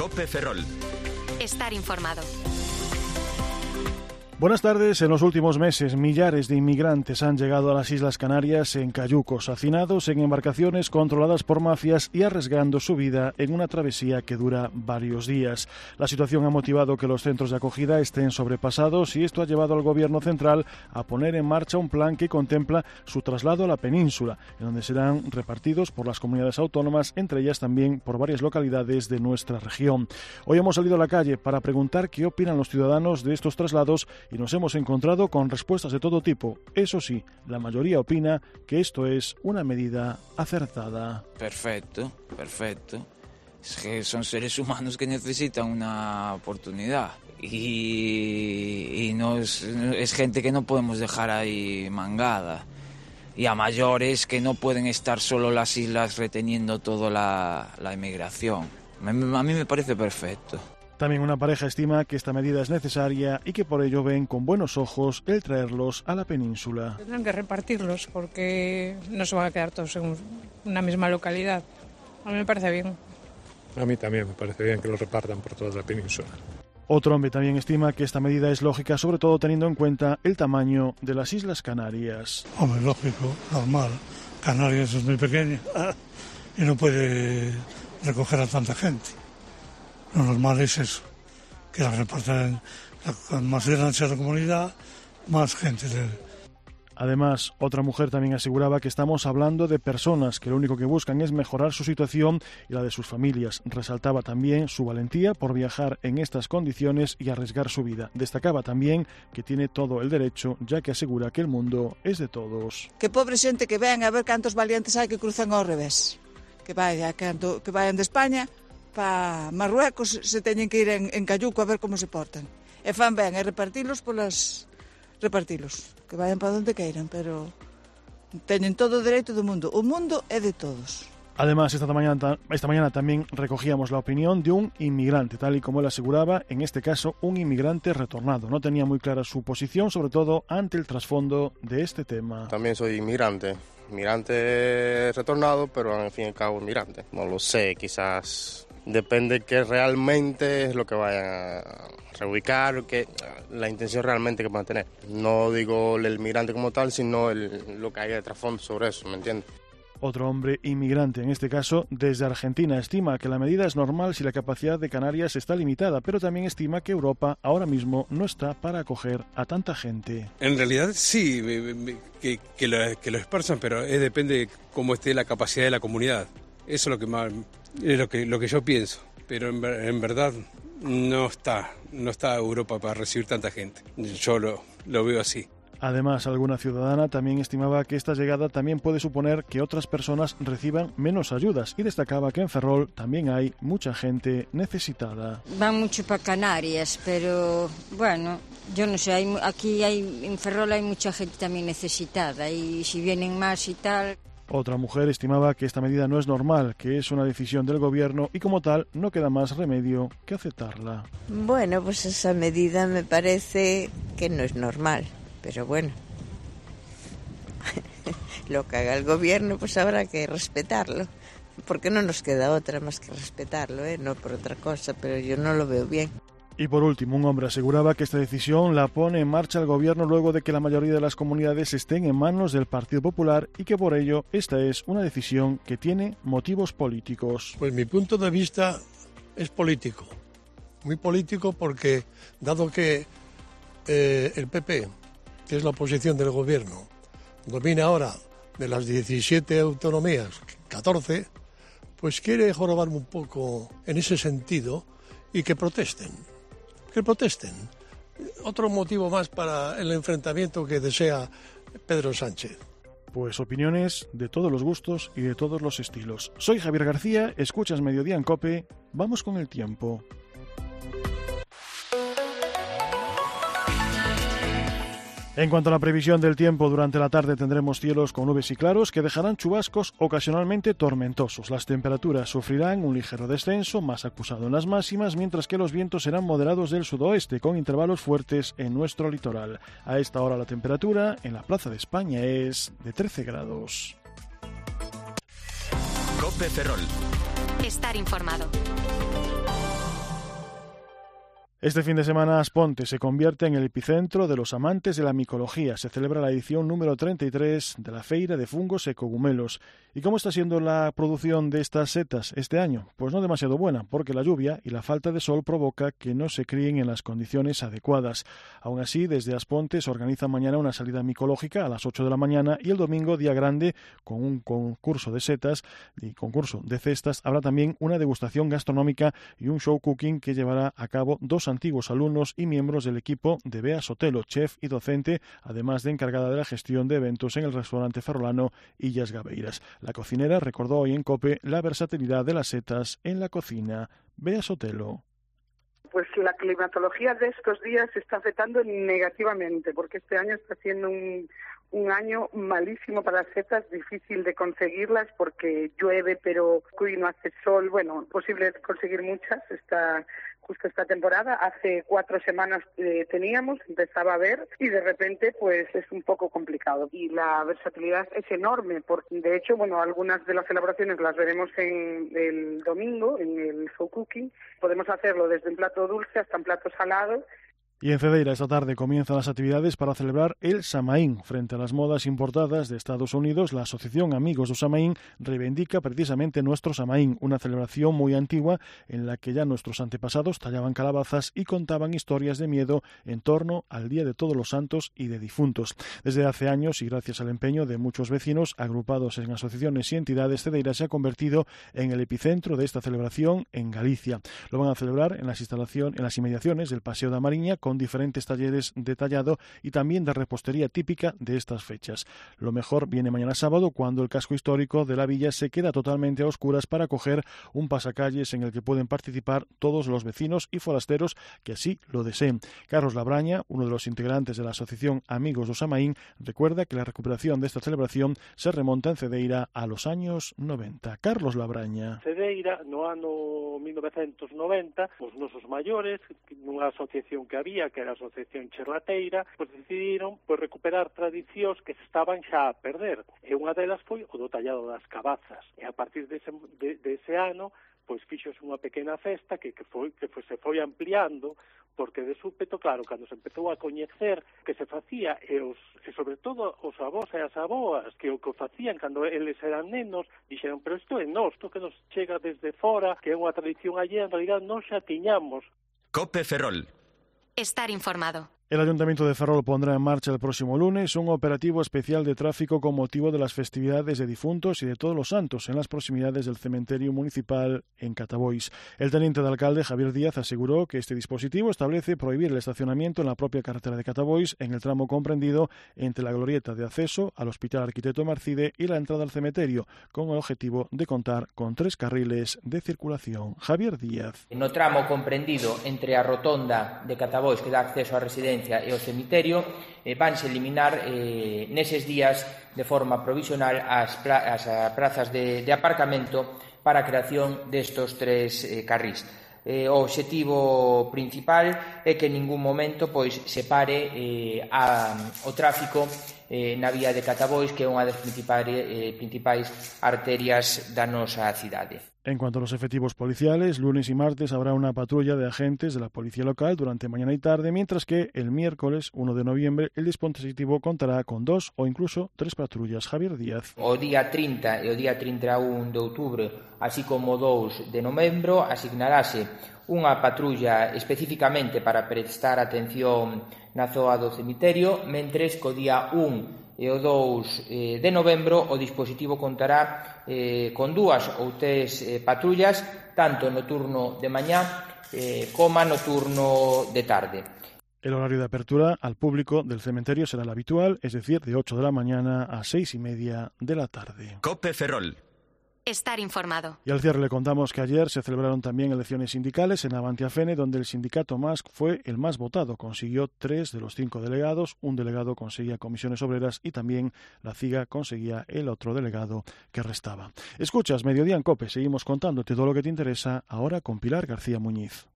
COPE Ferrol. Estar informado. Buenas tardes. En los últimos meses, millares de inmigrantes han llegado a las Islas Canarias en cayucos, hacinados en embarcaciones controladas por mafias y arriesgando su vida en una travesía que dura varios días. La situación ha motivado que los centros de acogida estén sobrepasados y esto ha llevado al Gobierno central a poner en marcha un plan que contempla su traslado a la península, en donde serán repartidos por las comunidades autónomas, entre ellas también por varias localidades de nuestra región. Hoy hemos salido a la calle para preguntar qué opinan los ciudadanos de estos traslados y nos hemos encontrado con respuestas de todo tipo. Eso sí, la mayoría opina que esto es una medida acertada. Perfecto. Es que son seres humanos que necesitan una oportunidad y no es gente que no podemos dejar ahí mangada. Y a mayores que no pueden estar solo las islas reteniendo toda la inmigración. A mí me parece perfecto. También una pareja estima que esta medida es necesaria y que por ello ven con buenos ojos el traerlos a la península. Tendrán que repartirlos porque no se van a quedar todos en una misma localidad. A mí me parece bien. A mí también me parece bien que los repartan por toda la península. Otro hombre también estima que esta medida es lógica, sobre todo teniendo en cuenta el tamaño de las Islas Canarias. Hombre, lógico, normal. Canarias es muy pequeña y no puede recoger a tanta gente. Lo normal es eso, que la repartan, más grande sea la comunidad, más gente. Además, otra mujer también aseguraba que estamos hablando de personas que lo único que buscan es mejorar su situación y la de sus familias. Resaltaba también su valentía por viajar en estas condiciones y arriesgar su vida. Destacaba también que tiene todo el derecho, ya que asegura que el mundo es de todos. Que pobre xente que ven a ver cantos valientes hai que cruzan ao revés. Que vayan de España para Marruecos, se teñen que ir en cayuco a ver como se portan. E fan ben, e repartilos, que vayan para onde queiran, pero teñen todo o dereito do mundo. O mundo é de todos. Además, esta mañana también recogíamos la opinión de un inmigrante, tal y como él aseguraba, en este caso un inmigrante retornado. No tenía muy clara su posición, sobre todo ante el trasfondo de este tema. También soy inmigrante retornado, pero al fin y al cabo inmigrante. No lo sé, quizás depende que realmente es lo que vayan a reubicar, que la intención realmente que van a tener. No digo el inmigrante como tal, sino lo que haya de trasfondo sobre eso, ¿me entiendes? Otro hombre inmigrante, en este caso desde Argentina, estima que la medida es normal si la capacidad de Canarias está limitada, pero también estima que Europa ahora mismo no está para acoger a tanta gente. En realidad sí, que lo esparzan, pero depende de cómo esté la capacidad de la comunidad. Eso es lo que más es lo que yo pienso, pero en verdad no está Europa para recibir tanta gente. Yo lo veo así. Además, alguna ciudadana también estimaba que esta llegada también puede suponer que otras personas reciban menos ayudas y destacaba que en Ferrol también hay mucha gente necesitada. Van mucho para Canarias, pero bueno, yo no sé, en Ferrol hay mucha gente también necesitada y si vienen más y tal. Otra mujer estimaba que esta medida no es normal, que es una decisión del gobierno y como tal no queda más remedio que aceptarla. Bueno, pues esa medida me parece que no es normal, pero bueno, lo que haga el gobierno pues habrá que respetarlo, porque no nos queda otra más que respetarlo, no por otra cosa, pero yo no lo veo bien. Y por último, un hombre aseguraba que esta decisión la pone en marcha el gobierno luego de que la mayoría de las comunidades estén en manos del Partido Popular y que por ello esta es una decisión que tiene motivos políticos. Pues mi punto de vista es político, muy político porque dado que el PP, que es la oposición del gobierno, domina ahora de las 17 autonomías, 14, pues quiere jorobarme un poco en ese sentido y que protesten. Que protesten. Otro motivo más para el enfrentamiento que desea Pedro Sánchez. Pues opiniones de todos los gustos y de todos los estilos. Soy Javier García, escuchas Mediodía en COPE, vamos con el tiempo. En cuanto a la previsión del tiempo, durante la tarde tendremos cielos con nubes y claros que dejarán chubascos ocasionalmente tormentosos. Las temperaturas sufrirán un ligero descenso, más acusado en las máximas, mientras que los vientos serán moderados del sudoeste, con intervalos fuertes en nuestro litoral. A esta hora la temperatura en la Plaza de España es de 13 grados. COPE Ferrol. Estar informado. Este fin de semana Asponte se convierte en el epicentro de los amantes de la micología. Se celebra la edición número 33 de la Feira de Fungos e Cogumelos. ¿Y cómo está siendo la producción de estas setas este año? Pues no demasiado buena, porque la lluvia y la falta de sol provoca que no se críen en las condiciones adecuadas. Aún así, desde Asponte se organiza mañana una salida micológica a las 8 de la mañana y el domingo, día grande, con un concurso de setas y concurso de cestas. Habrá también una degustación gastronómica y un show cooking que llevará a cabo 2 antiguos alumnos y miembros del equipo de Bea Sotelo, chef y docente, además de encargada de la gestión de eventos en el restaurante ferrolano Illas Gabeiras. La cocinera recordó hoy en COPE la versatilidad de las setas en la cocina. Bea Sotelo. Pues la climatología de estos días está afectando negativamente, porque este año está siendo un año malísimo para las setas, difícil de conseguirlas porque llueve, pero no hace sol. Bueno, posible conseguir muchas justo esta temporada. Hace 4 semanas empezaba a ver, y de repente pues es un poco complicado. Y la versatilidad es enorme, porque de hecho, algunas de las elaboraciones las veremos en el domingo, en el show cooking. Podemos hacerlo desde un plato dulce hasta un plato salado. Y en Cedeira esta tarde comienzan las actividades para celebrar el Samaín. Frente a las modas importadas de Estados Unidos, la Asociación Amigos do Samaín reivindica precisamente nuestro Samaín, una celebración muy antigua en la que ya nuestros antepasados tallaban calabazas y contaban historias de miedo en torno al Día de Todos los Santos y de Difuntos. Desde hace años, y gracias al empeño de muchos vecinos agrupados en asociaciones y entidades, Cedeira se ha convertido en el epicentro de esta celebración en Galicia. Lo van a celebrar en las inmediaciones del Paseo da Mariña, con diferentes talleres de tallado y también de repostería típica de estas fechas. Lo mejor viene mañana sábado, cuando el casco histórico de la villa se queda totalmente a oscuras para acoger un pasacalles en el que pueden participar todos los vecinos y forasteros que así lo deseen. Carlos Labraña, uno de los integrantes de la Asociación Amigos do Samaín, recuerda que la recuperación de esta celebración se remonta en Cedeira a los años 90. Carlos Labraña. Cedeira, no ano 1990, os nosos maiores, nunha asociación que había, que era a Asociación Cherlateira, decidiron recuperar tradicións que se estaban xa a perder. E unha delas foi o do tallado das cabazas. E a partir dese ano, fixose unha pequena festa que se foi ampliando, porque de súpeto, claro, cando se empezou a coñecer que se facía, e sobre todo os avós e as aboas que o facían cando eles eran nenos, dixeron, pero isto é isto que nos chega desde fora, que é unha tradición allí, en realidad non xa tiñamos. COPE Ferrol. Estar informado. El Ayuntamiento de Ferrol pondrá en marcha el próximo lunes un operativo especial de tráfico con motivo de las festividades de difuntos y de Todos los Santos en las proximidades del cementerio municipal en Catabois. El teniente de alcalde, Javier Díaz, aseguró que este dispositivo establece prohibir el estacionamiento en la propia carretera de Catabois en el tramo comprendido entre la glorieta de acceso al Hospital Arquitecto Marcide y la entrada al cementerio, con el objetivo de contar con 3 carriles de circulación. Javier Díaz. No tramo comprendido entre a rotonda de Catabois, que dá acceso á residencia, e o cemiterio, vanse eliminar neses días de forma provisional as prazas de aparcamento para a creación destos 3 carrís. O obxectivo principal é que en ningún momento se pare o tráfico na vía de Catabois, que é unha das principais arterias da nosa cidade. En cuanto a los efectivos policiales, lunes y martes habrá una patrulla de agentes de la policía local durante mañana y tarde, mientras que el miércoles 1 de noviembre el dispositivo contará con 2 o incluso 3 patrullas. Javier Díaz. O día 30 e o día 31 de outubro, así como 2 de novembro, asignarase unha patrulla especificamente para prestar atención na zoa do cemiterio, mentres que o día 1 e o 2 de novembro o dispositivo contará con 2 ou 3 patrullas, tanto no turno de mañá como no turno de tarde. El horario de apertura al público del cementerio será el habitual, es decir, de 8 de la mañana a 6:30 de la tarde. COPE Ferrol. Estar informado. Y al cierre le contamos que ayer se celebraron también elecciones sindicales en Avantiafene, donde el sindicato MASC fue el más votado. Consiguió 3 de los 5 delegados, un delegado conseguía comisiones obreras y también la CIGA conseguía el otro delegado que restaba. Escuchas Mediodía en COPE, seguimos contándote todo lo que te interesa ahora con Pilar García Muñiz.